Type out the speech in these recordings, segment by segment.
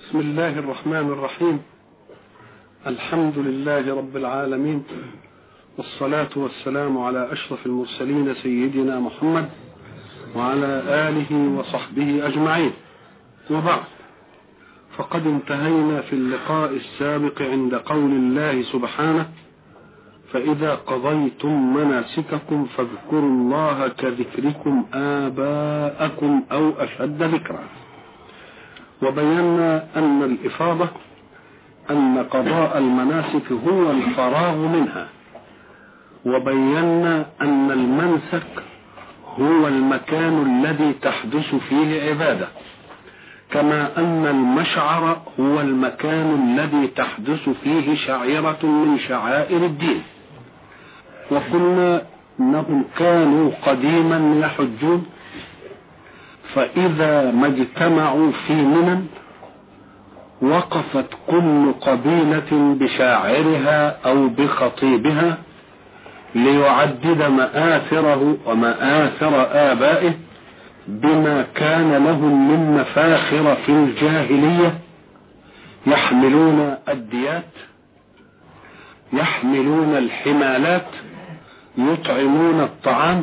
بسم الله الرحمن الرحيم. الحمد لله رب العالمين، والصلاة والسلام على أشرف المرسلين سيدنا محمد وعلى آله وصحبه أجمعين، وبعد، فقد انتهينا في اللقاء السابق عند قول الله سبحانه: فإذا قضيتم مناسككم فاذكروا الله كذكركم آباءكم أو أشد ذكرا. وبينا أن الإفاضة أن قضاء المناسك هو الفراغ منها، وبينا أن المنسك هو المكان الذي تحدث فيه عبادة، كما أن المشعر هو المكان الذي تحدث فيه شعيرة من شعائر الدين. وقلنا أنهم كانوا قديما يحجون، فإذا ما اجتمعوا في منى وقفت كل قبيلة بشاعرها أو بخطيبها ليعدد مآثره ومآثر آبائه بما كان لهم من مفاخر في الجاهلية. يحملون الديات، يحملون الحمالات، يطعمون الطعام،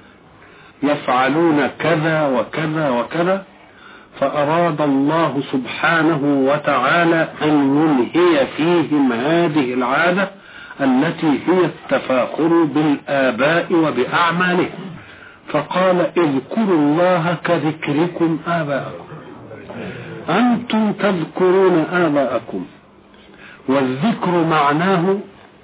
يفعلون كذا وكذا وكذا. فأراد الله سبحانه وتعالى أن ينهي فيهم هذه العادة التي هي التفاخر بالآباء وبأعمالهم، فقال: اذكروا الله كذكركم آباءكم. أنتم تذكرون آباءكم، والذكر معناه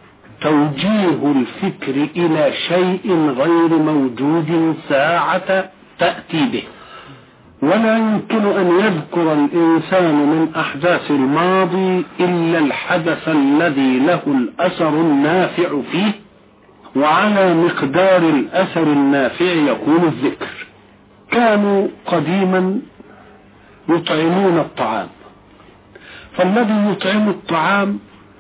توجيه الفكر إلى شيء غير موجود ساعة تأتي به، ولا يمكن أن يذكر الإنسان من أحداث الماضي إلا الحدث الذي له الأثر النافع فيه، وعلى مقدار الأثر النافع يكون الذكر. كانوا قديما يطعمون الطعام، فالذي يطعم الطعام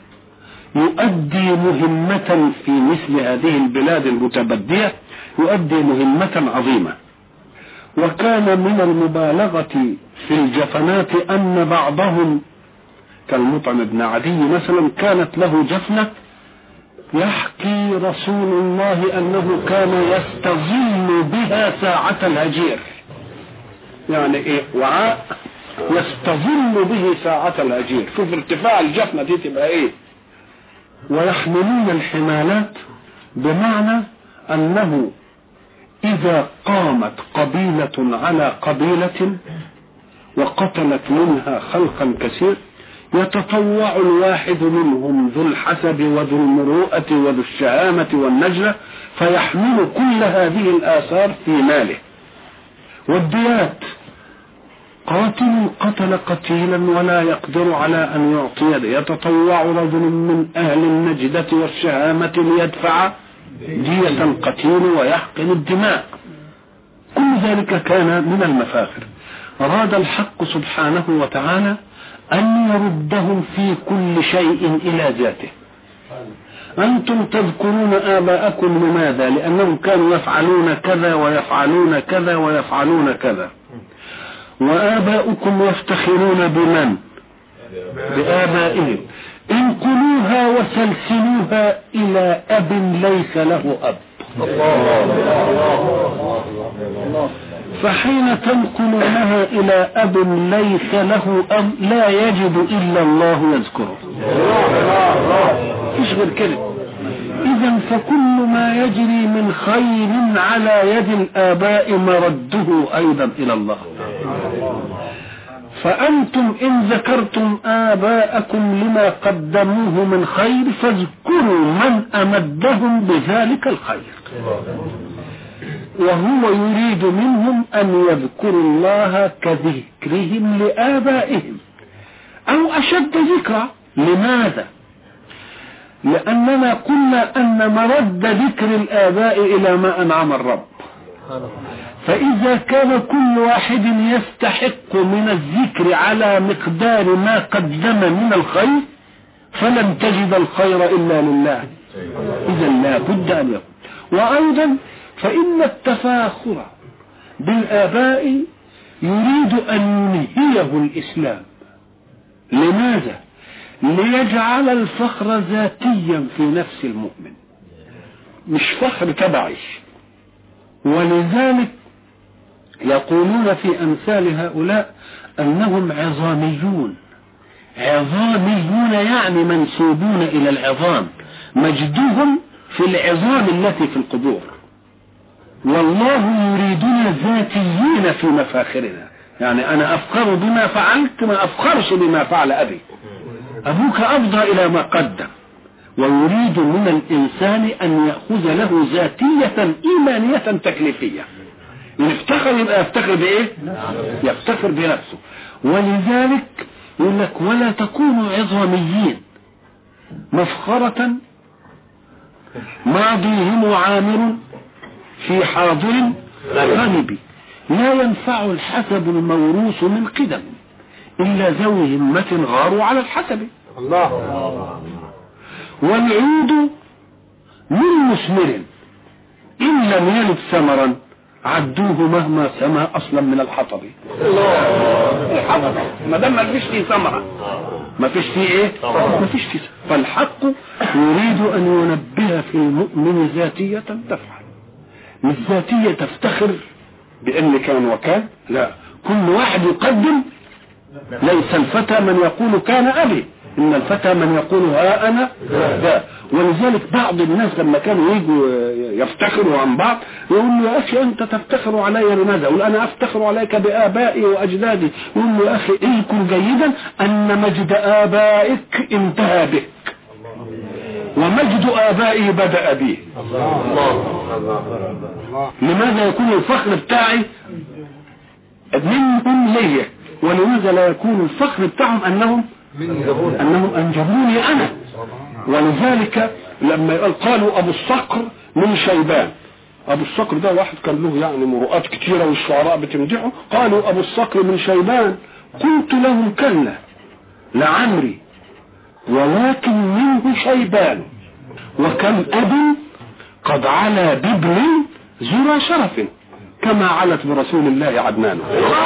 يؤدي مهمة في مثل هذه البلاد المتبدية، يؤدي مهمة عظيمة. وكان من المبالغة في الجفنات أن بعضهم كالمطعم بن عدي مثلا كانت له جفنة، يحكي رسول الله أنه كان يستظل بها ساعة الهجير. يعني إيه؟ وعاء يستظل به ساعة الهجير. شوف ارتفاع الجفنة دي تبقى إيه. ويحملون الحمالات، بمعنى أنه إذا قامت قبيلة على قبيلة وقتلت منها خلقا كثير، يتطوع الواحد منهم ذو الحسب وذو المروءة وذو الشهامة والنجلة فيحمل كل هذه الآثار في ماله. والديات، قاتل قتل قتيلا ولا يقدر على أن يعطي، يتطوع رجل من أهل النجدة والشهامة ليدفع دية القتيل ويحقن الدماء. كل ذلك كان من المفاخر. أراد الحق سبحانه وتعالى أن يردهم في كل شيء إلى ذاته. أنتم تذكرون آباءكم، لماذا؟ لأنهم كانوا يفعلون كذا ويفعلون كذا ويفعلون كذا. وآباؤكم يفتخرون بمن؟ بآبائهم. انقلوها وسلسلوها إلى أب ليس له أب. فحين تنقلونها إلى أب ليس له أب لا يجد إلا الله يذكره، مش غير كده. إذن فكل ما يجري من خير على يد الآباء مرده أيضا إلى الله. فأنتم إن ذكرتم آباءكم لما قدموه من خير فاذكروا من أمدهم بذلك الخير. وهو يريد منهم أن يذكروا الله كذكرهم لآبائهم أو أشد ذكرا. لماذا؟ لأننا قلنا أن مرد ذكر الآباء إلى ما أنعم الرب. فإذا كان كل واحد يستحق من الذكر على مقدار ما قدم من الخير فلن تجد الخير إلا لله. إذا لا بد أن يكون. وأيضا فإن التفاخر بالآباء يريد أن ينهيه الإسلام، لماذا؟ ليجعل الفخر ذاتيا في نفس المؤمن، مش فخر تبعي. ولذلك يقولون في أمثال هؤلاء أنهم عظاميون. عظاميون يعني منسوبون إلى العظام، مجدهم في العظام التي في القبور. والله يريدنا ذاتيين في مفاخرنا، يعني أنا أفخر بما فعلت، ما أفخرش بما فعل أبي. أبوك أفضى إلى ما قدم، ويريد من الإنسان أن يأخذ له ذاتية إيمانية تكليفية. يفتخر يبقى يفتخر بإيه؟ يفتخر بنفسه. ولذلك يقول لك ولا تكونوا عظاميين مفخرة ماضيهم عامر في حاضر غالب، لا ينفع الحسب الموروث من قدم إلا ذوي همة غاروا على الحسب. الله. والعود من مثمر إن لم يلد ثمرا عدوه مهما سما أصلا من الحطب. الحطب ما دام ما فيش فيه ثمرة، ما فيش فيه ايه؟ ما فيش فيه. فالحق يريد أن ينبه في المؤمن ذاتية تفعل، مش ذاتية تفتخر بأن كان وكان. لا، كل واحد يقدم. ليس الفتى من يقول كان أبي، إن الفتى من يقول ها أنا ذا. ولذلك بعض الناس لما كانوا يجوا يفتخروا عن بعض يقول له يا أخي أنت تفتخر علي لماذا؟ يقول أنا أفتخر عليك بآبائي وأجدادي. يقول له يا أخي اذكر جيدا أن مجد آبائك انتهى بك، ومجد آبائي بدأ به. لماذا يكون الفخر بتاعي منهم ليه؟ ولماذا لا يكون الفخر بتاعهم أنهم أنجبوني أنا؟ ولذلك لما قالوا أبو الصقر من شيبان، أبو الصقر ده واحد كان له يعني مروءات كتيرة والشعراء بتمدحه. قالوا أبو الصقر من شيبان، قلت لهم كلا لعمري ولكن منه شيبان، وكم أب قد علا بابن ذرى شرف كما علت برسول الله عدنان.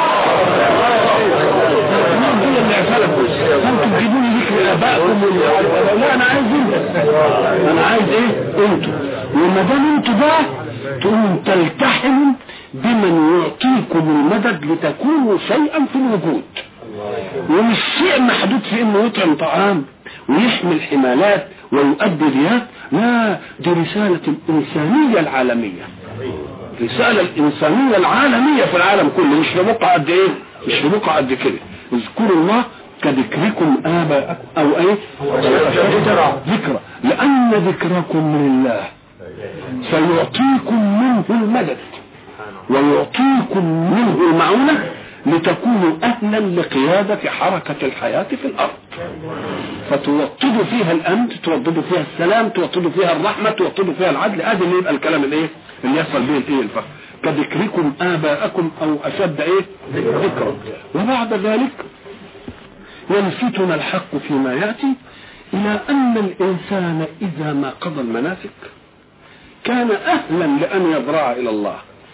انتوا تجيبوني ذكر ابائكم. لا انا عايز انا عايز ايه؟ انتوا. وما دام انتوا بقى تقوموا تلتحموا بمن يعطيكم المدد لتكونوا شيئا في الوجود، ومش شيء محدود في انه يطعم طعام ويحمل حمالات ويؤدي رياض. لا، دي رسالة الإنسانية العالمية، رسالة الإنسانية العالمية في العالم كله، مش لبقى قد ايه؟ مش لبقى قد كده. اذكروا الله كذكركم آباءكم أو ايه؟ ذكرى، لأن ذكركم لله سيعطيكم منه المدد ويعطيكم منه المعونة لتكونوا أهلا لقيادة حركة الحياة في الأرض، فتوطدوا فيها الأمن، توطدوا فيها السلام، توطدوا فيها الرحمة، توطدوا فيها العدل. هذا اللي يبقى الكلام الايه اللي يصل به الايه الفخر. كذكركم آباءكم أو أشد ايه ذكرا. وبعد ذلك يلفتنا الحق فيما يأتي إلى أن الإنسان إذا ما قضى المناسك كان أهلا لأن يضرع إلى الله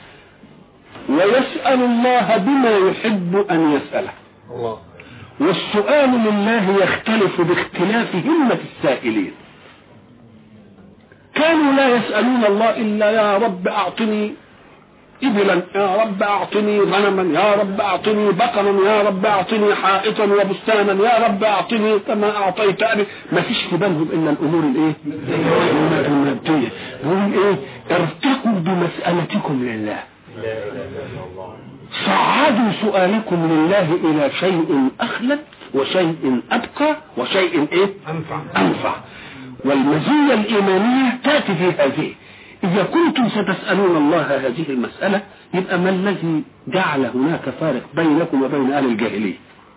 ويسأل الله بما يحب أن يسأله. والسؤال لله يختلف باختلاف همة السائلين. كانوا لا يسألون الله إلا يا رب أعطني إبلا، يا رب أعطني غنما، يا رب أعطني بقرا، يا رب أعطني حائطا وبستانا، يا رب أعطني كما أعطيت أبي. ما فيش في بالهم إلا الأمور الإيه؟ المادية. يقول إيه؟ ارتقوا بمسألتكم لله، صعدوا سؤالكم لله إلى شيء أخلد وشيء أبقى وشيء إيه؟ أنفع. والمزية الإيمانية تأتي في هذه. إذا كنتم ستسألون الله هذه المسألة يبقى ما الذي جعل هناك فارق بينكم وبين أهل الجاهلية؟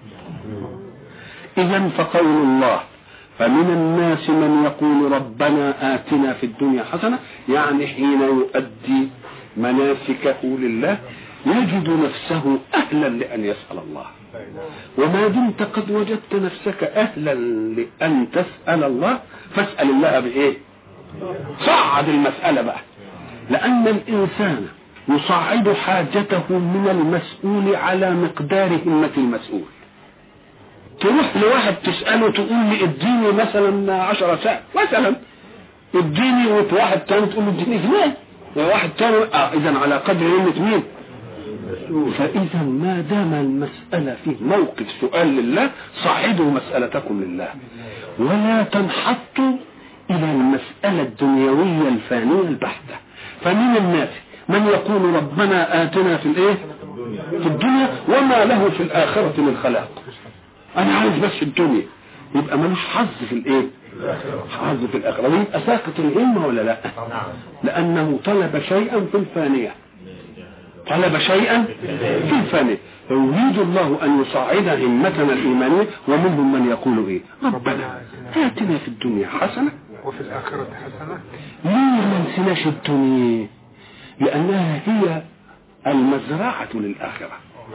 إذن فقول الله فمن الناس من يقول ربنا آتنا في الدنيا حسنة، يعني حين يؤدي مناسكه لله يجد نفسه أهلا لأن يسأل الله. وما دمت قد وجدت نفسك أهلا لأن تسأل الله فاسأل الله بإيه؟ صعد المسألة بقى، لأن الإنسان يصعد حاجته من المسؤول على مقدار همة المسؤول. تروح لواحد تسأله تقول لي اديني مثلا 10 ساعة مثلا، اديني، وواحد تاني تقول له اديني جنيه، وواحد تاني اذا على قدر همة مين؟ فاذا ما دام المسألة فيه موقف سؤال لله صعدوا مسألتكم لله، ولا تنحطوا الى المسألة الدنيوية الفانية البحتة. فمن الناس من يقول ربنا آتنا في الايه؟ في الدنيا وما له في الآخرة من خلاق، انا عايز بس الدنيا، يبقى ملوش حظ في الايه؟ حظ في الآخرة، ويبقى ساقط الهمة ولا لا؟ لأنه طلب شيئا في الفانية، طلب شيئا في الفانية. يريد الله أن يصعد همتنا الإيمانية. ومنهم من يقول إيه؟ ربنا آتنا في الدنيا حسنة وفي الآخرة حسنة. ليه ما نسيناش الدنيا؟ لأنها هي المزرعة للآخرة.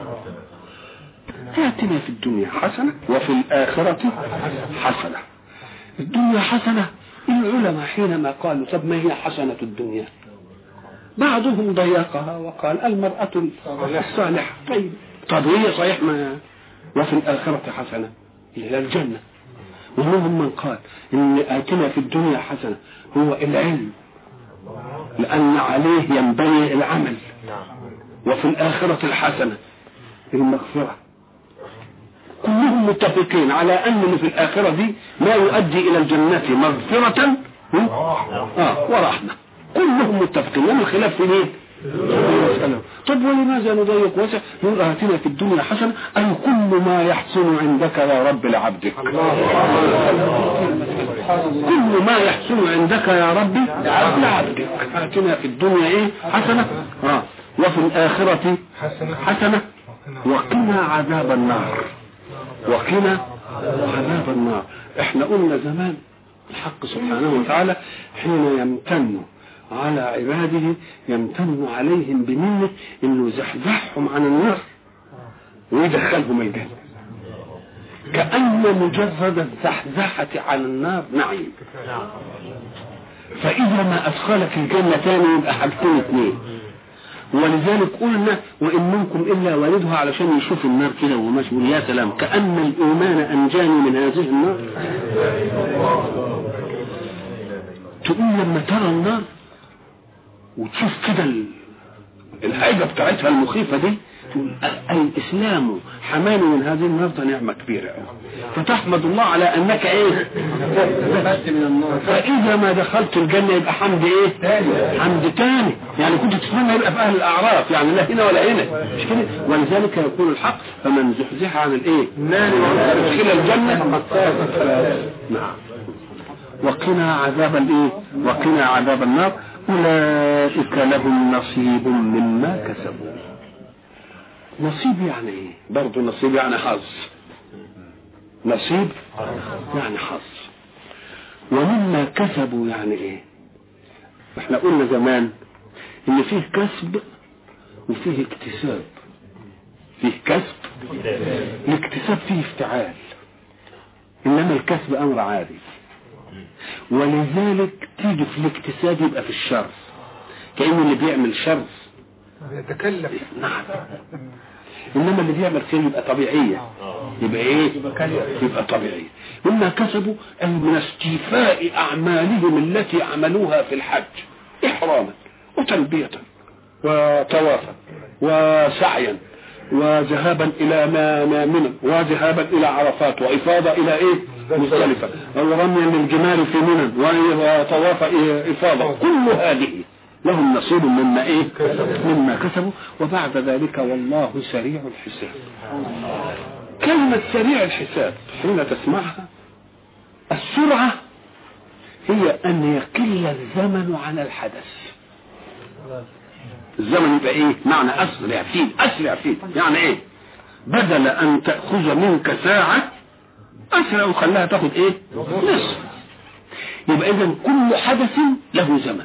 آتنا في الدنيا حسنة وفي الآخرة حسنة. الدنيا حسنة، العلماء حينما قالوا طب ما هي حسنة الدنيا؟ بعضهم ضيقها وقال المرأة الصالحة. طيب هي صحيح ما وفي الآخرة حسنة إلى الجنة. ومنهم من قال إن آتنا في الدنيا حسنة هو العلم، لأن عليه ينبني العمل، وفي الآخرة الحسنة المغفرة. كلهم متفقين على أن في الآخرة دي ما يؤدي إلى الجنة مغفرة ورحمة. كلهم متفقين، لما الخلاف في مين؟ طب ولماذا نضيق وسع؟ نقول آتنا في الدنيا حسنة أي كل ما يحسن عندك يا رب لعبدك، كل ما يحسن عندك يا رب لعبدك. آتنا في الدنيا ايه؟ حسنة وفي الآخرة حسنة وقنا عذاب النار، وقنا عذاب النار. احنا قلنا زمان الحق سبحانه وتعالى حين يمتن على عباده يمتن عليهم بمنه انه يزحزحهم عن النار ويدخلهم الجنة، كأن مجرد الزحزحة عن النار نعيم. فإذا ما أدخلك الجنة تاني يبقى حاجتين اتنين. ولذلك قلنا وإن منكم إلا واردها علشان يشوف النار كده وماشي يا سلام، كأن الإيمان أنجاني من هذه النار. تقول لما ترى النار وتشوف كده الحاجة بتاعتها المخيفة دي، الإسلام حماني من هذه النار، ده نعمة كبيرة، فتحمد الله على أنك إيه؟ من النار. فإذا ما دخلت الجنة يبقى حمد إيه؟ حمد تاني، يعني كنت تتمنى يبقى في أهل الأعراف، يعني لا هنا ولا هنا، مش كده؟ ولذلك يقول الحق فمن زحزح عن الإيه؟ النار وادخل الجنة. نعم. وقنا عذاب الإيه؟ وقنا عذاب النار. أولئك لهم نصيب مما كسبوا. نصيب يعني ايه؟ برضو نصيب يعني حظ، نصيب يعني حظ. ومما كسبوا يعني ايه؟ احنا قلنا زمان ان فيه كسب وفيه اكتساب. فيه كسب، الاكتساب فيه افتعال، انما الكسب امر عادي. ولذلك تيجي في الاكتساب يبقى في الشر، كأن اللي بيعمل شر يتكلف. نعم. انما اللي بيعمل خير يبقى طبيعية، يبقى ايه؟ يبقى طبيعية. مما كسبوا أي من استيفاء أعمالهم التي عملوها في الحج إحراما وتلبية وطوافا وسعيا وذهابا إلى منى وذهابا إلى عرفات وإفاضة إلى إيه؟ مزدلفة ورميا للجمال في منى وطواف إفاضة. كل هذه لهم نصيب مما ايه؟ مما كسبوا. وبعد ذلك والله سريع الحساب. كلمة سريع الحساب حين تسمعها، السرعة هي ان يقل الزمن عن الحدث. الزمن يبقى ايه؟ معنى اسرع فيه، اسرع فيه يعني ايه؟ بدل ان تأخذ منك ساعة اسرع وخلاها تاخد ايه؟ نصف. يبقى اذا كل حدث له زمن.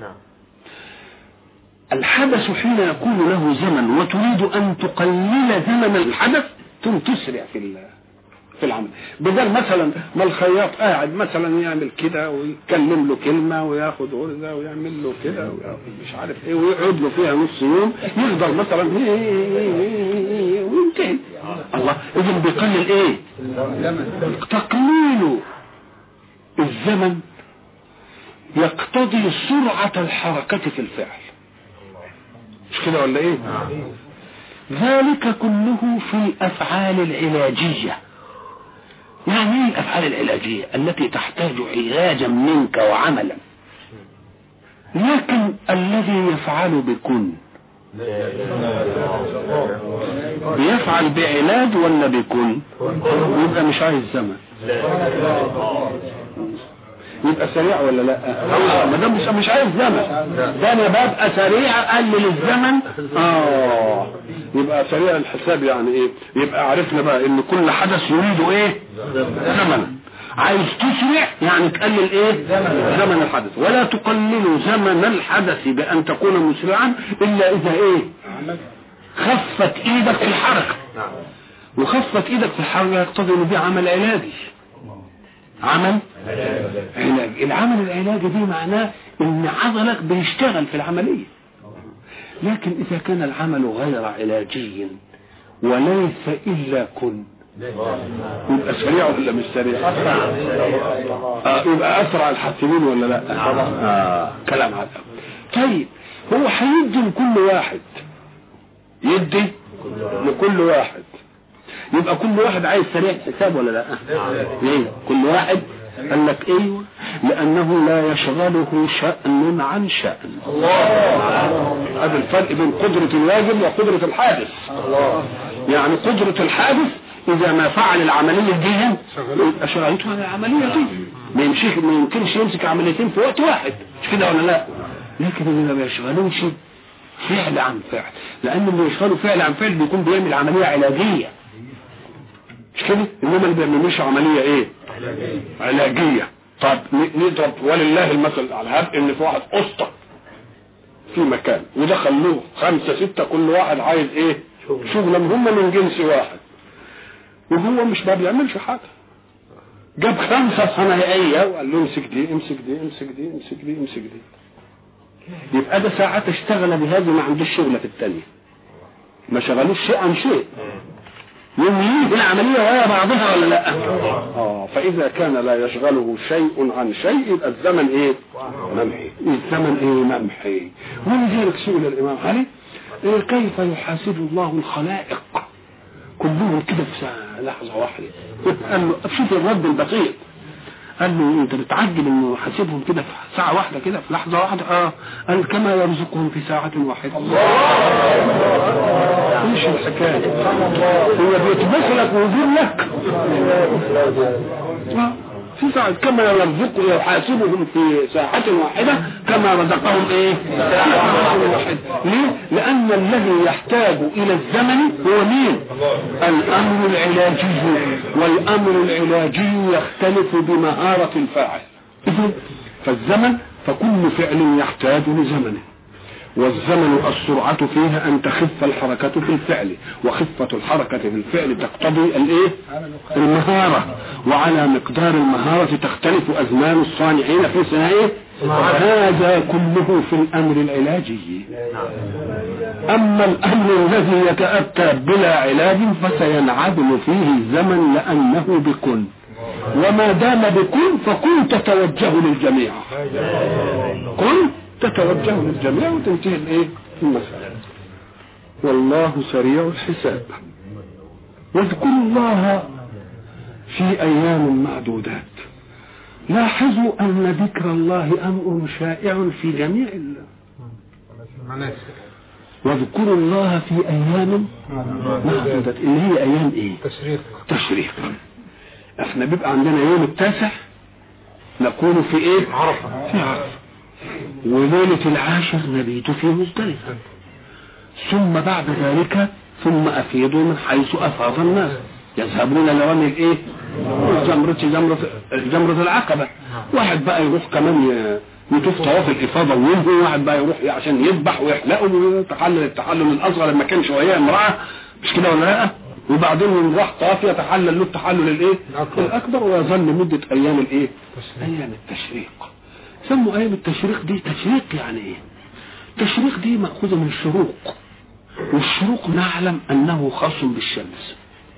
الحدث حين يكون له زمن وتريد أن تقلل زمن الحدث ثم تسرع في العمل. بدل مثلا ما الخياط قاعد مثلا يعمل كده ويتكلم له كلمة وياخد غرزة ويعمل له كده مش عارف ايه ويقعد له فيها نص يوم، يقدر مثلا وينتهي الله، اذا بيقلل ايه؟ تقليل الزمن يقتضي سرعة الحركة في الفعل، مش كده ولا ايه؟ ذلك كله في الافعال العلاجية. يعني ايه الافعال العلاجية؟ التي تحتاج علاجا منك وعملا. لكن الذي يفعل بكن بيفعل بعلاج ولا بكن؟ يبقى مش عايز زمن، يبقى سريع ولا لا؟ ما دام مش عايز زمن، ده انا ببقى سريع اقلل الزمن. يبقى سريع الحساب. يعني ايه؟ يبقى عرفنا بقى ان كل حدث يريد ايه؟ زمن. عايز تسرع يعني تقلل ايه؟ زمن الحدث. ولا تقلل زمن الحدث بان تكون مسرعا الا اذا ايه؟ خفت ايدك في الحركة. وخفت ايدك في الحركة يقتضي ان دي عمل علاجي. عمل علاج. العمل العلاجي دي معناه ان عضلك بيشتغل في العملية. لكن اذا كان العمل غير علاجي وليس الا كن، يبقى سريع ولا مش سريع؟ يبقى اسرع الحاسبين ولا لا؟ كلام هذا. طيب هو هيدي لكل واحد، يدي لكل واحد، يبقى كل واحد عايز سريع حساب ولا لا؟ ليه؟ كل واحد قال لك ايوه، لانه لا يشغله شأن عن شأن. هذا الفرق بين قدرة الواجب وقدرة الحادث. يعني قدرة الحادث اذا ما فعل العملية دي يبقى شغلته على العملية دي، ما يمكنش يمسك عمليتين في وقت واحد، مش كده ولا لا؟ لكن اللي ما يشغلوش فعل عن فعل، لان اللي يشغله فعل عن فعل بيكون بيعمل عملية علاجية، مش كده؟ انما اللي بيعملوش عملية ايه؟ علاجية. طب نضرب ولله المثل على هب ان في واحد اسطى في مكان ودخل له 5 6 كل واحد عايز ايه؟ شغلة هم من جنس واحد، وهو مش ما بيعملش حاجة. جاب 5 صنايعية وقال له امسك دي امسك دي امسك دي امسك دي امسك دي. يبقى ده ساعات اشتغل بهذه ما عندوش شغلة في التانية، ما شغلوش شيء عن شيء، يميل العملية وهي بعضها ولا لا؟ فإذا كان لا يشغله شيء عن شيء يبقى الزمن ايه؟ ممحي. الزمن ايه؟ ممحي. ولذلك سئل الإمام علي كيف يحاسب الله الخلائق كلهم كده في لحظة واحدة؟ قال له شوف الرد البسيط، قال له انت بتعجب انه حاسبهم كده في ساعة واحدة كده في لحظة واحدة؟ قال كما يرزقهم في ساعة واحدة. ايش الحكاية؟ هو بيطبخ لك ويجيب لك في ساعة. كما يرزقهم يحاسبهم في ساعة واحدة كما رزقهم ايه؟ ساعة واحدة. ليه؟ لان الذي يحتاج الى الزمن هو مين؟ الامر العلاجي، والامر العلاجي يختلف بمهارة الفاعل. فالزمن فكل فعل يحتاج لزمنه، والزمن السرعة فيها أن تخف الحركة في الفعل، وخفة الحركة في الفعل تقتضي الايه؟ المهارة، وعلى مقدار المهارة تختلف أزمان الصانعين في صناعه. هذا كله في الأمر العلاجي. أما الأمر الذي يتأتى بلا علاج فسينعدم فيه الزمن لأنه بكن، وما دام بكن فكن تتوجه للجميع، كن تتوجه للجميع وتنتهي الايه؟ المسألة. والله سريع الحساب. واذكروا الله في ايام معدودات. لاحظوا ان ذكر الله امر شائع في جميع المناسك. واذكروا الله في ايام معدودات، اللي هي ايام ايه؟ تشريق. احنا بيبقى عندنا يوم 9 نكون في ايه؟ عرفة. في عرفة. وليلة 10 نبيت في مزدلفة. ثم بعد ذلك ثم افيضوا من حيث افاض الناس، يذهبون لرمي الايه؟ جمرة العقبة. واحد بقى يروح كمان يطوف طواف الافاضة وينهي، واحد بقى يروح عشان يذبح ويحلقه ويتحلل التحلل الاصغر لما كان شوية امرأة، مش كده ولا لا؟ وبعدين يروح طواف يتحلل له التحلل الايه؟ الاكبر، ويظل مدة ايام الايه؟ ايام التشريق. سموا ايام التشريق دي تشريق. يعني ايه تشريق؟ دي مأخوذة من الشروق، والشروق نعلم انه خاص بالشمس.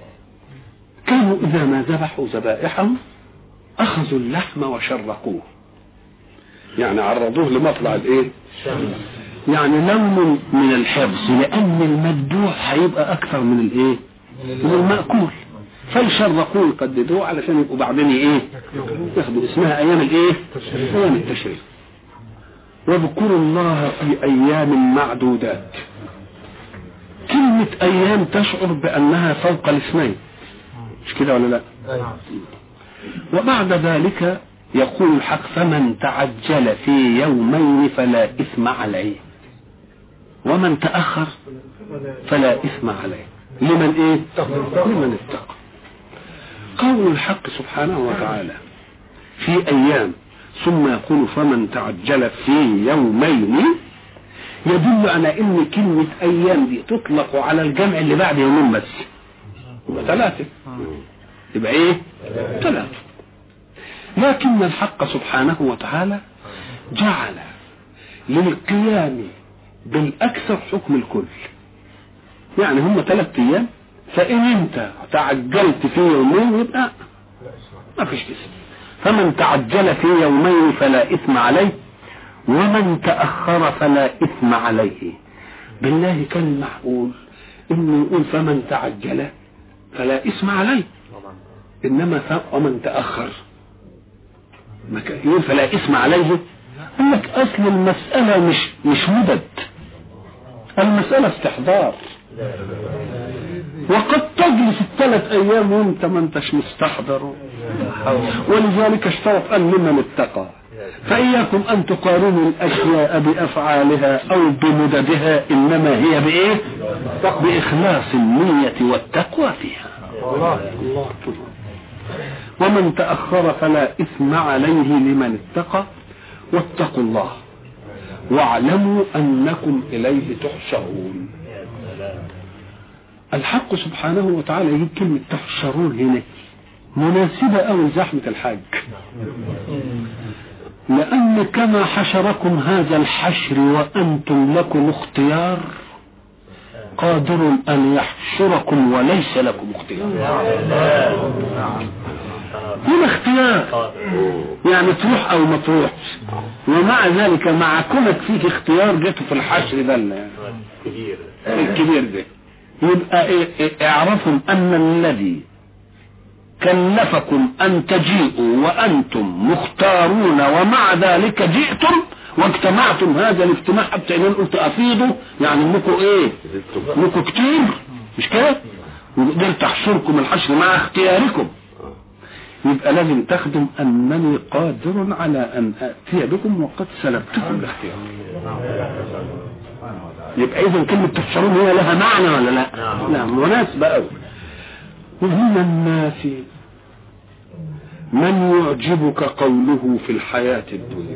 كانوا إذا ما ذبحوا ذبائحهم أخذوا اللحم وشرقوه، يعني عرضوه لمطلع الايه؟ يعني لون من الحفظ، لأن المذبوح هيبقى أكثر من الايه؟ من المأكول، فيشرقوه يقددوه علشان يبقوا بعدين ايه؟ ياخدوا اسمها أيام الايه؟ أيام التشريق. واذكروا الله في أيام معدودات. كلمة أيام تشعر بأنها فوق الاثنين، مش كده ولا لا؟ وبعد ذلك يقول الحق فمن تعجل في يومين فلا إثم عليه ومن تأخر فلا إثم عليه لمن إيه؟ لمن اتقى. قول الحق سبحانه وتعالى في أيام ثم يقول فمن تعجل في يومين يدل على ان كلمة ايام دي تطلق على الجمع اللي بعد يومين بس، يبقى 3، يبقى ايه؟ 3. لكن الحق سبحانه وتعالى جعل للقيام بالاكثر حكم الكل، يعني هم 3 ايام، فان انت تعجلت في يومين يبقى ما فيش اسم. فمن تعجل في يومين فلا اثم عليه ومن تأخر فلا إثم عليه. بالله كان معقول إنه يقول فمن تعجل فلا إثم عليه، إنما ومن تأخر يقول فلا إثم عليه. قال لك أصل المسألة مش مدد، المسألة استحضار، وقد تجلس 3 أيام وانت ما انتش مستحضر، ولذلك اشترط أن لمن اتقى. فإياكم أن تقارنوا الأشياء بأفعالها أو بمددها، إنما هي بإيه؟ بإخلاص النية والتقوى فيها. ومن تأخر فلا إثم عليه لمن اتقى واتقوا الله واعلموا أنكم إليه تحشرون. الحق سبحانه وتعالى يجيب كلمة تحشرون هنا مناسبة أو زحمة الحج، لأن كما حشركم هذا الحشر وأنتم لكم اختيار قادر أن يحشركم وليس لكم اختيار. هنا اختيار يعني تروح أو ما تروحش، ومع ذلك مع كونك فيك اختيار جيتوا في الحشر ده الكبير ده، يبقى اعرفوا أن الذي كلفكم أن تجيئوا وأنتم مختارون ومع ذلك جئتم واجتمعتم هذا الاجتماع حتى إن قلت أفيضوا، يعني انكم ايه؟ انكم كتير، مش كده؟ وقدرت تحشركم الحشر مع اختياركم. يبقى لازم تخدم أنني قادر على أن أتي بكم وقد سلبتكم الاختيار. يبقى إذا كلمة تحشرون هي لها معنى ولا لا؟ لا، مناسبة أوي. ومن الناس من يعجبك قوله في الحياة الدنيا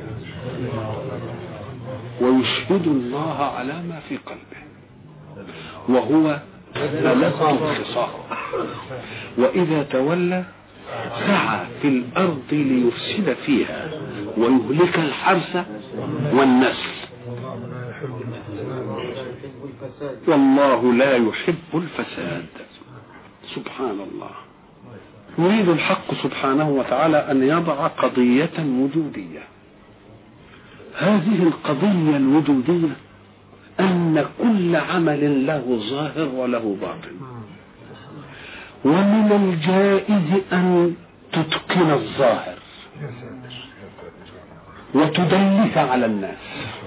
ويشهد الله على ما في قلبه وهو ألد الخصام وإذا تولى سعى في الأرض ليفسد فيها ويهلك الحرث والنسل والله لا يحب الفساد. سبحان الله. يريد الحق سبحانه وتعالى أن يضع قضية وجودية. هذه القضية الوجودية أن كل عمل له ظاهر وله باطن، ومن الجائز أن تتقن الظاهر وتدلس على الناس.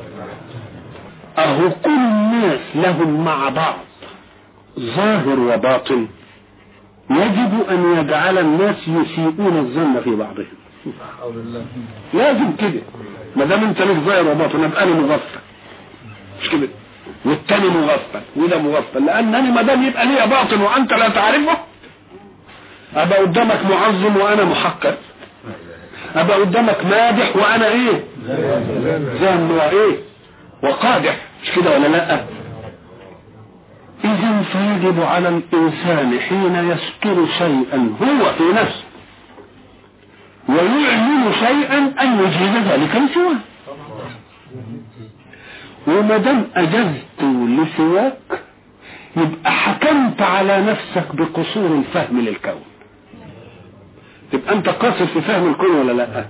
أهو كل الناس لهم مع بعض ظاهر وباطن، يجب أن يجعل الناس يسيئون الظن في بعضهم. لازم كده، ما دام انت لك ظاهر وباطن يبقى انا مغفل، مش كده؟ والتاني مغفل وده مغفل، لانني ما دام يبقى لي باطن وانت لا تعرفه ابقى قدامك معظم وانا محقر، ابقى قدامك مادح وانا ايه؟ ذم وايه؟ وقادح، مش كده ولا لا؟ إذن فيجب على الإنسان حين يستر شيئا هو في نفسه ويعلن شيئا أن يجيز ذلك لسواه. وما دام أجزت لسواك يبقى حكمت على نفسك بقصور الفهم للكون. تبقى انت قاصر في فهم الكون ولا لا؟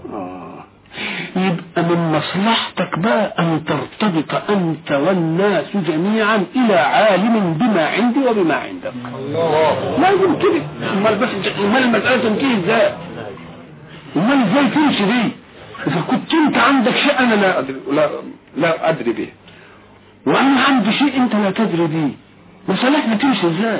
يبقى من مصلحتك بقى ان ترتبط انت والناس جميعا الى عالم بما عندي وبما عندك. لازم كده. امال المسألة تنتهي ازاي؟ امال ازاي تمشي دي؟ اذا كنت انت عندك شيء انا لا ادري به، وانا عندي شيء انت لا تدري به، مصالحنا تمشي ازاي؟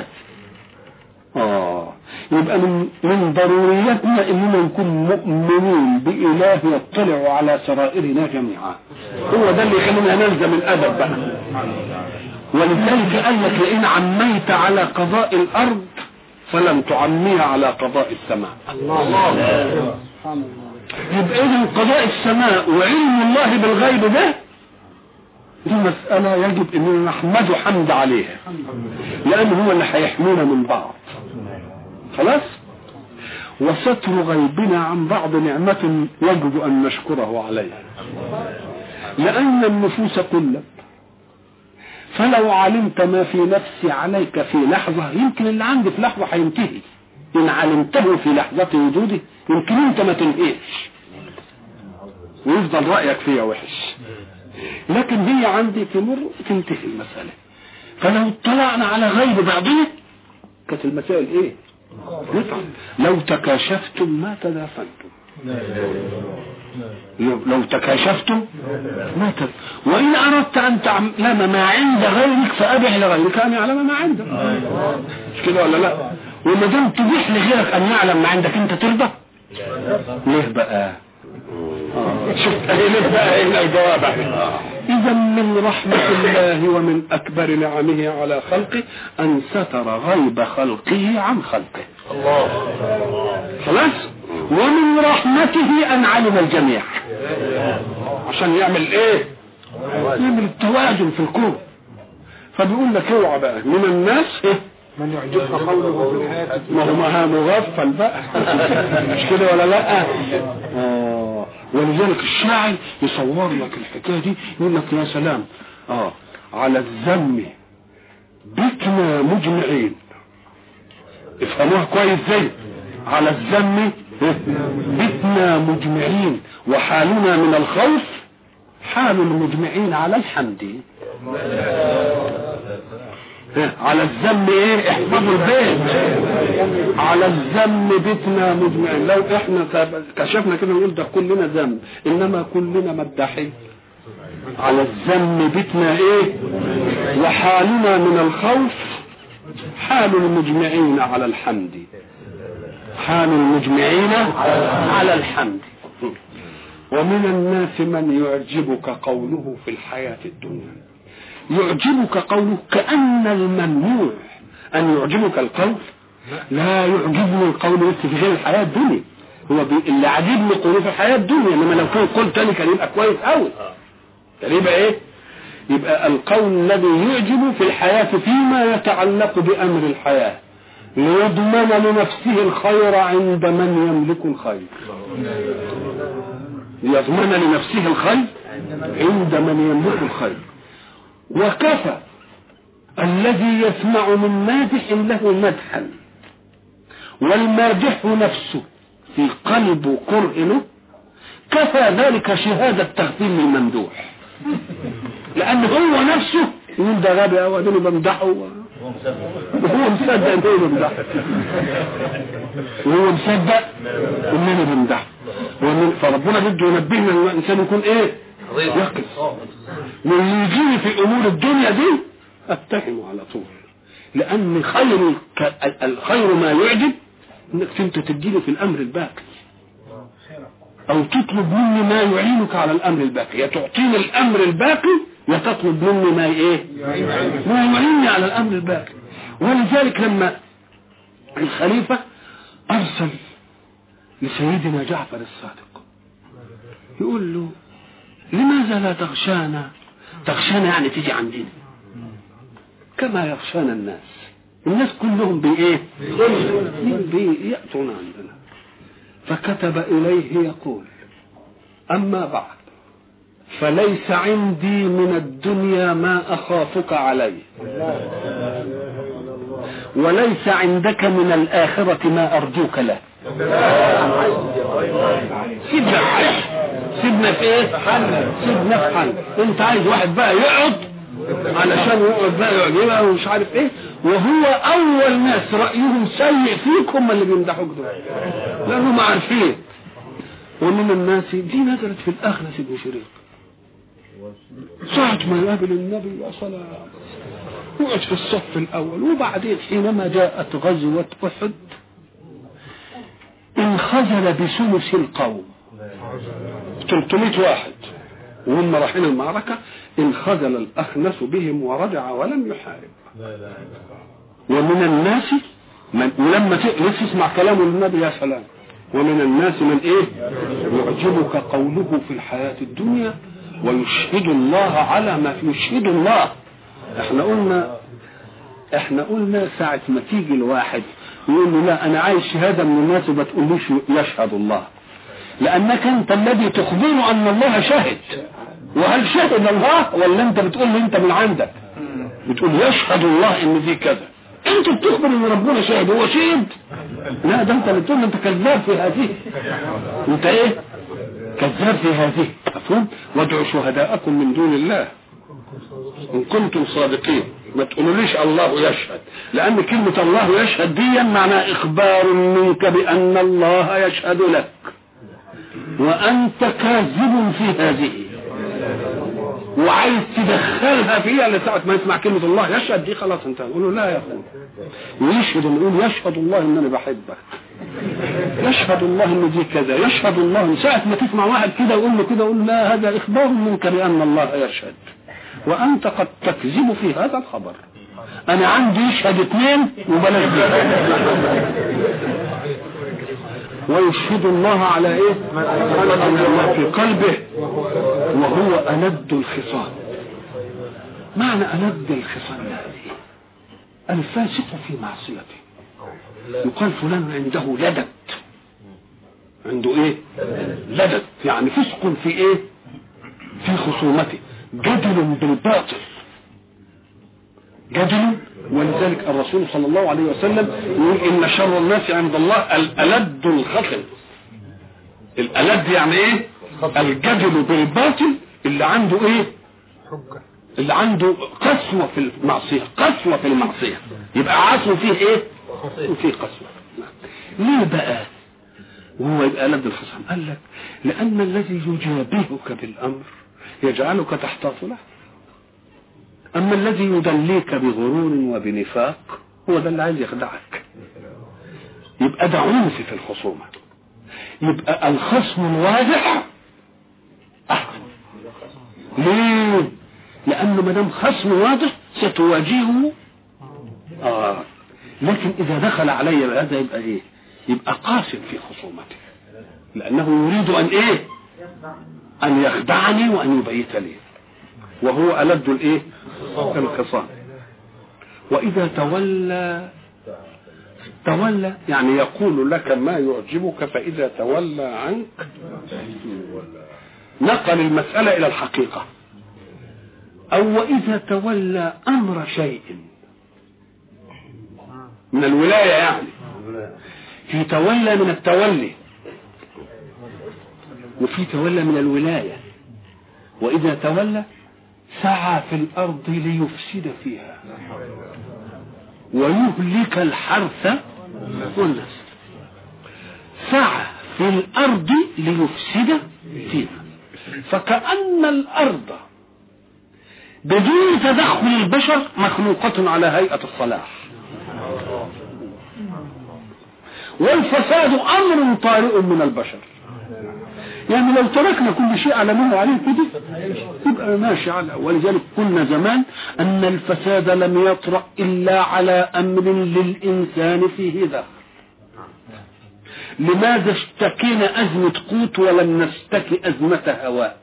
يبقى من ضرورياتنا اننا نكون مؤمنين بإله يطلع على سرائرنا جميعا. هو ده اللي يخلينا نلزم الادب بقى. ولذلك قال لك لئن عميت على قضاء الارض فلن تعميها على قضاء السماء. الله. يبقى اذا قضاء السماء وعلم الله بالغيب ده دي مسألة يجب اننا نحمده حمد عليها، لان هو اللي هيحمينا من بعض. خلاص. وستر غيبنا عن بعض نعمة يجب ان نشكره عليها، لان النفوس كلها، فلو علمت ما في نفسي عليك في لحظة يمكن اللي عندي في لحظة هينتهي. ان علمته في لحظة وجودي يمكن انت ما تنهيش ويفضل رأيك فيها وحش، لكن هي عندي تمر تنتهي المسألة. فلو اطلعنا على غيب بعضنا كانت المسائل ايه؟ نطلع. لو تكاشفتم ما تدافنتم، لو تكاشفتم ما تدافنتم. وإن أردت أن تعلم ما عند غيرك فأبح لغيرك أن يعلم ما عندك. مش كده ولا لا؟ وما دام تبيح لغيرك أن يعلم ما عندك أنت ترضى؟ ليه بقى؟ شفت ايه بقى هنا الجواب. اذا من رحمة الله ومن اكبر نعمه على خلقه ان ستر غيب خلقه عن خلقه. الله. خلاص. ومن رحمته ان علم الجميع عشان يعمل ايه؟ يعمل التوازن في الكون. فبيقول لك اوعى بقى من الناس من يعجبك قوله في الحياة ما هو مغفل بقى. مش كده ولا لا؟ ولذلك الشاعر يصور لك الحكايه دي يقول لك يا سلام على الذم بتنا مجمعين. افهموها كويس زي على الذم بتنا مجمعين وحالنا من الخوف حال المجمعين على الحمد. على الذم ايه؟ احفظوا البيت. على الذم بيتنا مجمعين. لو احنا كشفنا كده نقول ده كلنا ذم، انما كلنا مداحين. على الذم بيتنا ايه؟ وحالنا من الخوف حال المجمعين على الحمد. حال المجمعين على الحمد. ومن الناس من يعجبك قوله في الحياة الدنيا. يعجبك قوله كأن الممنوع أن يعجبك القول. لا يعجبني القول بس في غير الحياة الدنيا. هو اللي عجبني قوله في الحياة الدنيا، إنما لو كان قول تاني كان يبقى كويس أوي. كان يبقى إيه؟ يبقى القول الذي يعجب في الحياة فيما يتعلق بأمر الحياة ليضمن لنفسه الخير عند من يملك الخير. ليضمن لنفسه الخير عند من يملك الخير. وكفى الذي يسمع من مادح له مدحا والمادح نفسه في قلب كرهنه كفى ذلك شهادة تغفيل للممدوح، لأن هو نفسه يقول ده غبي أو أدنه بمدحه وهو مصدق أنه بمدحه وهو مصدق أنه بمدحه. فربنا بده ينبهنا أن الإنسان يكون إيه؟ يقف. واللي يجيني في امور الدنيا دي اتهمه على طول، لان الخير ما يعجب انك انت تديني في الامر الباقي او تطلب مني ما يعينك على الامر الباقي. يا تعطيني الامر الباقي يا تطلب مني ما ايه؟ ما يعينني على الامر الباقي. ولذلك لما الخليفة ارسل لسيدنا جعفر الصادق يقول له لماذا لا تغشانا يعني تيجي عندنا كما يغشانا الناس كلهم بإيه؟ يأتون عندنا. فكتب إليه يقول أما بعد فليس عندي من الدنيا ما أخافك عليه وليس عندك من الآخرة ما أرجوك له. سيبنا في ايه؟ سيبنا في حل. انت عايز واحد بقى يقعد علشان يقعد بقى يعجبها ومش عارف ايه، وهو اول ناس رأيهم سيء فيك هم اللي بيمدحوك دول، لانهم عارفين. ومن الناس دي نزلت في الاخرة ابن شريك ساعة ما يقابل النبي يا صلاة وقعد في الصف الاول، وبعدين حينما جاءت غزوة احد انخزل بثلث القوم 300 واحد وهم رايحين المعركة، انخزل الأخنس بهم ورجع ولم يحارب. ومن الناس من ولما تسمع كلام النبي يا سلام، ومن الناس من ايه يعجبك قوله في الحياة الدنيا ويشهد الله على ما يشهد الله. احنا قلنا ساعة ما تيجي الواحد يقول له لا انا عايز شهادة من الناس وما تقوليش يشهد الله، لانك انت الذي تخبره ان الله شهد. وهل شهد الله ولا انت بتقول لي انت من عندك بتقول يشهد الله ان دي كذا؟ انت بتخبر ان ربنا شهد، هو شهد؟ لا ده انت اللي بتقول انت كذاب في هذه، انت ايه كذاب في هذه. مفهوم؟ وادعوا شهداءكم من دون الله ان كنتم صادقين. ما تقولوليش الله يشهد، لان كلمة الله يشهد دي معناها اخبار منك بان الله يشهد لك وانت كاذب في هذه، وعايز تدخلها فيها لساعة ما يسمع كلمة الله يشهد دي خلاص انت قول له لا يا اخوان ويشهد، نقول يشهد الله ان انا بحبك، يشهد الله ان دي كذا، يشهد الله. ساعة ما تسمع واحد كده يقول له كده قول لا هذا اخبار منك بان الله يشهد وانت قد تكذب في هذا الخبر. انا عندي يشهد 2 وبلاش دي. ويشهد الله على ايه؟ على ما في قلبه وهو ألد الخصام. معنى ألد الخصام هذه الفاسق في معصيته يقال فلان عنده لدد، عنده ايه؟ لدد، يعني فسق في ايه؟ في خصومته، جدل بالباطل، جدل. ولذلك الرسول صلى الله عليه وسلم يقول ان شر الناس عند الله الألد الخصم. الألد يعني ايه؟ الجدل بالباطل اللي عنده ايه؟ اللي عنده قسوة في المعصية، قسوة في المعصية، يبقى عاصم فيه ايه؟ وفيه قسوة. ليه بقى وهو يبقى ألد الخصم؟ قال لك لأن الذي يجابهك بالأمر يجعلك تحتاط له، أما الذي يدليك بغرور وبنفاق هو ده اللي عايز يخدعك. يبقى ده عنف في الخصومة، يبقى الخصم الواضح أحسن. ليه؟ لأنه ما دام خصم واضح ستواجهه. لكن إذا دخل علي بهذا يبقى إيه؟ يبقى قاسم في خصومته، لأنه يريد أن إيه؟ أن يخدعني وأن يبيت لي، وهو ألد الإيه؟ الخصام. وإذا تولى يعني يقول لك ما يعجبك، فإذا تولى عنك نقل المسألة إلى الحقيقة. أو وإذا تولى أمر شيء من الولاية، يعني في تولى من التولي وفي تولى من الولاية. وإذا تولى سعى في الأرض ليفسد فيها ويهلك الحرث والنسل. سعى في الأرض ليفسد فيها، فكأن الأرض بدون تدخل البشر مخلوقة على هيئة الصلاح، والفساد أمر طارئ من البشر. يعني لو تركنا كل شيء على ما هو عليه كده يبقى ماشي على. ولذلك قلنا زمان أن الفساد لم يطرأ إلا على أمر للإنسان فيه ذا. لماذا اشتكينا أزمة قوت ولم نشتكي أزمة هواء؟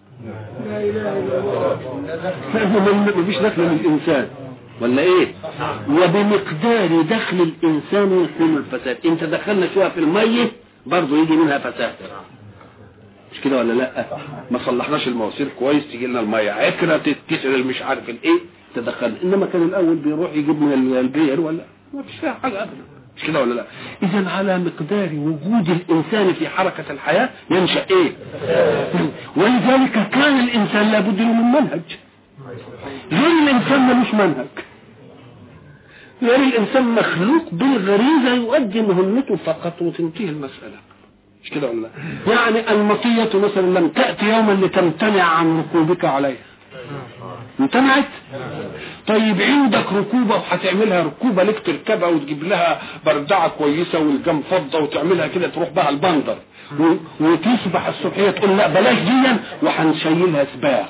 ما فيش دخل للإنسان ولا إيه؟ وبمقدار دخل الإنسان يحمل الفساد. انت دخلنا شوية في المية برضو يجي منها فساد، مش كده ولا لا؟ ما صلحناش المواسير كويس تيجي لنا الميه عكره تتكسر مش عارف الايه تدخل. انما كان الاول بيروح يجيب من البير ولا ما فيش فيها حاجه ابدا. مش كده ولا لا؟ اذا على مقدار وجود الانسان في حركة الحياة ينشأ ايه؟ ولذلك كان الانسان لابد له من منهج. غير الانسان ملوش منهج، غير الانسان مخلوق بالغريزة يؤدي مهمته فقط وتنتهي المسألة، مش كده ولا لا؟ يعني المطية مثلا لم تأتي يوما لتمتنع عن ركوبك عليها، امتنعت. طيب عندك ركوبة وهتعملها ركوبة لك تركبها وتجيب لها بردعة كويسة والجم فضة وتعملها كده تروح بها البندر وتصبح الصبحية تقول لا بلاش ديا وهنشيلها سباق،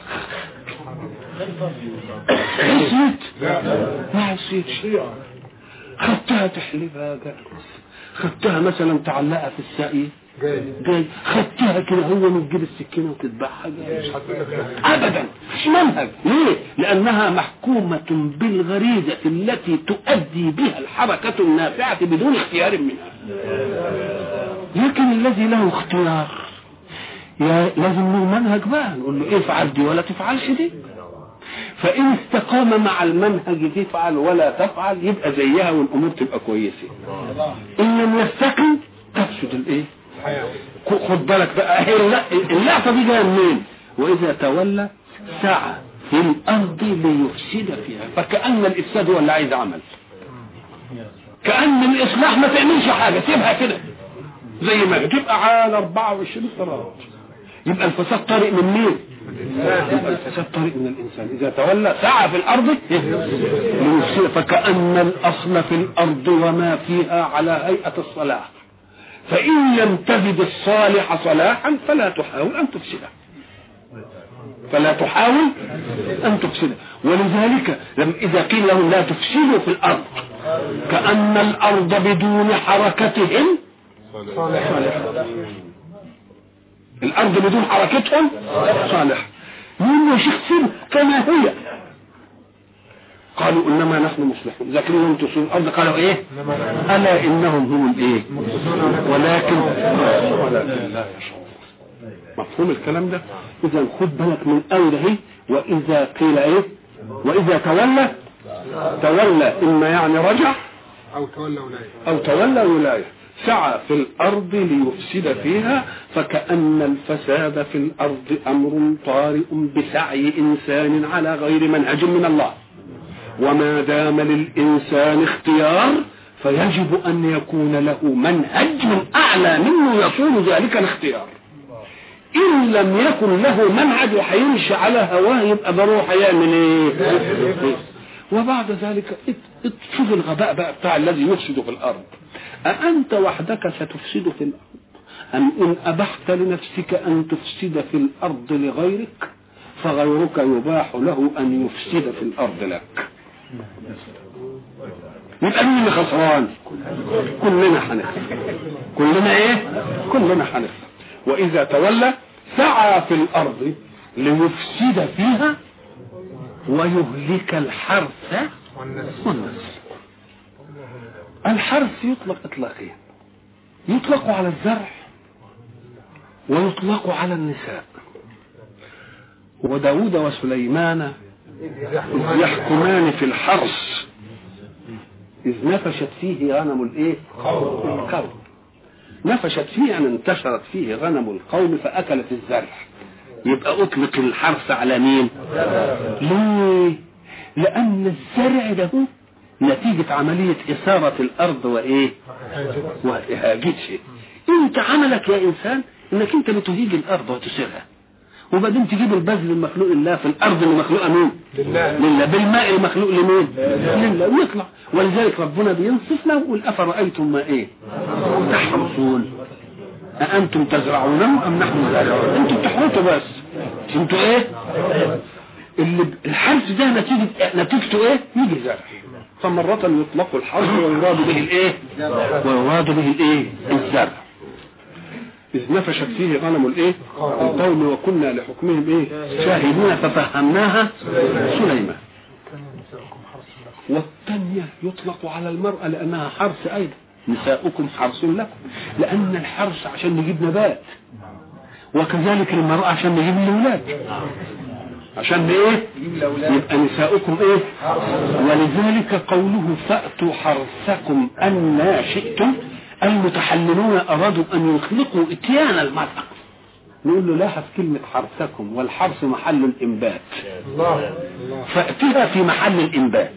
حسيت؟ ما حسيتش. خدتها تحلبها جاهز، خدتها مثلا تعلقها في الساقية جاي، خدتها كده هو من تجيب السكينة وتذبحها جاي. ابدا مش منهج. ليه؟ لانها محكومة بالغريزة التي تؤدي بها الحركة النافعة بدون اختيار منها. لكن الذي له اختيار لازم له منهج بقى، نقول له افعل دي ولا تفعلش دي. فإن استقام مع المنهج تفعل ولا تفعل يبقى زيها والأمور تبقى كويسة. إن لم يستقم تفسد الإيه؟ خد بالك بقى، اللقطة دي جاية منين؟ وإذا تولى سعى في الأرض ليفسد فيها، فكأن الإفساد هو اللي عايز عمل، كأن الإصلاح ما تعملش حاجة، سيبها كده زي ما تبقى على 24 صراط. يبقى الفساد طريق من مين؟ يبقى الفساد طريق من الإنسان. إذا تولى سعى في الأرض ليفسد، فكأن الأصل في الأرض وما فيها على هيئة الصلاح، فإن لم تجد الصالح صلاحا فلا تحاول أن تفسده، فلا تحاول أن تفسده. ولذلك إذا قيل لهم لا تفسدوا في الأرض كأن الأرض بدون حركتهم صالحة، الأرض بدون حركتهم صالحة. مين يا شيخ سير كما هي؟ قالوا إنما نحن مصلحون. ذاكرين لهم تفسدوا الأرض قالوا إيه؟ ألا إنهم هم الإيه؟ ولكن لا يشعرون. مفهوم الكلام ده؟ إذا خد بالك من أوله. وإذا قيل إيه؟ وإذا تولى إما يعني رجع أو تولى ولاية، سعى في الأرض ليفسد فيها، فكأن الفساد في الأرض أمر طارئ بسعي إنسان على غير منهج من الله. وما دام للإنسان اختيار فيجب أن يكون له منهج من أعلى منه يصون ذلك الاختيار. إن لم يكن له منهج وحيمشي على هواه يبقى بروح يعمل إيه؟ وبعد ذلك تشوف الغباء بقى بتاع الذي يفسد في الأرض. أأنت وحدك ستفسد في الأرض أم إن أبحت لنفسك أن تفسد في الأرض لغيرك فغيرك يباح له أن يفسد في الأرض لك؟ يبقى مين اللي خسران؟ كلنا هنخسر. كلنا ايه؟ كلنا هنخسر. وإذا تولى سعى في الأرض ليفسد فيها ويهلك الحرث والنسل. الحرث يطلق إطلاقين، يطلق على الزرع ويطلق على النساء. وداود وسليمان يحكمان في الحرث إذ نفشت فيه غنم الإيه؟ القوم. نفشت فيه أن انتشرت فيه غنم القوم فأكلت الزرع. يبقى أطلق الحرث على مين؟ ليه؟ لأن الزرع ده نتيجة عملية إثارة الأرض وإيه؟ وإهاجتها. أنت عملك يا إنسان إنك أنت بتهيج الأرض وتسيرها، وبعدين تجيب البذل المخلوق لله في الأرض المخلوقة مين؟ لله. بالماء المخلوق لمين؟ لله. ويطلع. ولذلك ربنا بينصفنا ويقول أفرأيتم ما إيه؟ تحرثون أأنتم تزرعونه أم نحن الزارعون؟ أنتم تحرثوا بس، أنتم إيه؟ الحرث ده نتيجته إيه؟ يجي زرع. فمرة يطلق الحرث ويراد به الإيه؟ ويراد به الإيه؟ الزرع. إذ نفشت فيه غنم الإيه؟ القوم وكنا لحكمهم إيه؟ شاهدين ففهمناها سليمان. والثانية يطلق على المرأة لأنها حرث أيضا. نساؤكم حرث لكم، لأن الحرث عشان نجيب نبات، وكذلك المرأة عشان نجيب الأولاد. عشان ايه؟ يبقى نساؤكم ايه؟ ولذلك قوله فأتوا حرثكم أن شئتم. المتحللون أرادوا أن يخلقوا إتيان المرأة، نقول له لاحظ كلمة حرثكم، والحرث محل الإنبات، فأتها في محل الإنبات،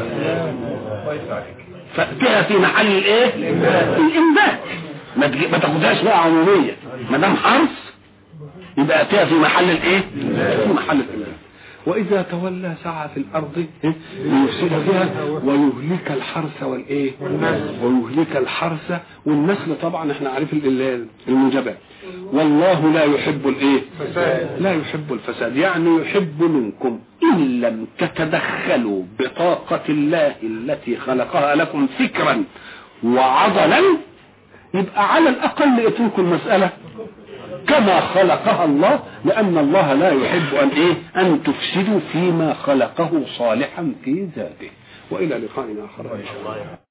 فأتها في محل الايه؟ الإنبات. ما تاخدهاش بقى عمومية، ما دام حرث يبقى أتها في محل الايه؟ في محل الإنبات. وإذا تولى سعى في الأرض يفسد فيها ويهلك الحرث والإيه؟ ويهلك الحرث والنسل. طبعا احنا عارف المنجبات. والله لا يحب الإيه؟ لا يحب الفساد، يعني يحب منكم إن لم تتدخلوا بطاقة الله التي خلقها لكم فكرا وعضلا، يبقى على الأقل اتركوا المسألة كما خلقها الله، لأن الله لا يحب أن إيه؟ أن تفسدوا فيما خلقه صالحا في ذاته. وإلى لقاء آخر.